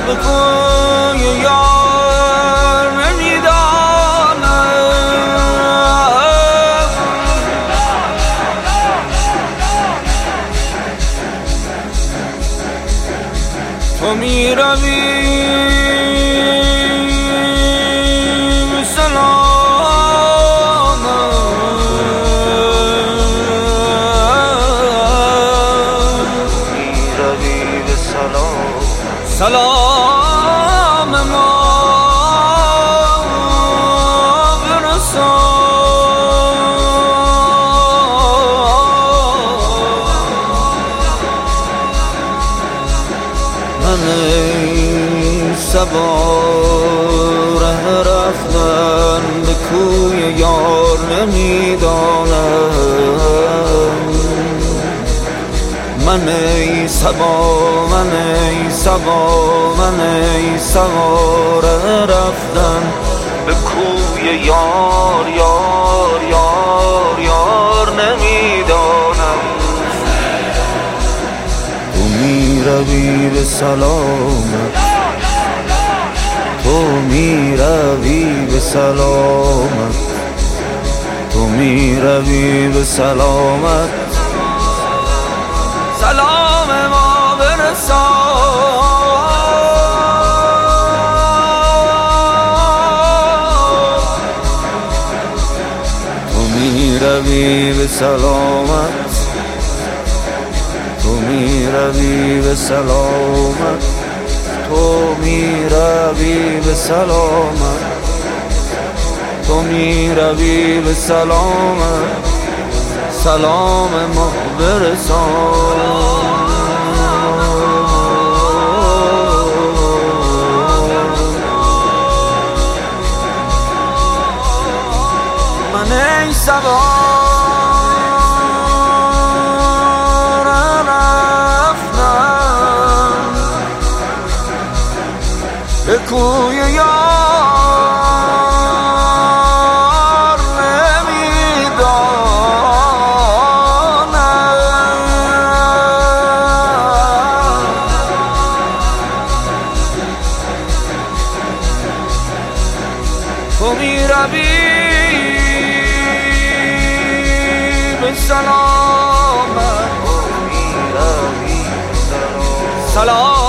به کوی یار نمیدانم. تو میروی به سلام، میروی به سلام، سلام ما من ای صبا ره رفتن به کوی یار نمیدانم. من ای صبا، من ای صبا، من ای صبا ره رفتن به کوی یار یار یار یار نمیدانم. تو میروی به سلامت، تو میروی به سلامت، تو میروی به سلامت. سلام ما برسان. تو میروی به سلامت، تو میروی به سلامت، تو میروی به سلامت، تو میروی به سلامت. سلام ما برسان. من ای صبا به کوی یار نمیدانم. تو میروی به سلامت، میروی به سلام، سلام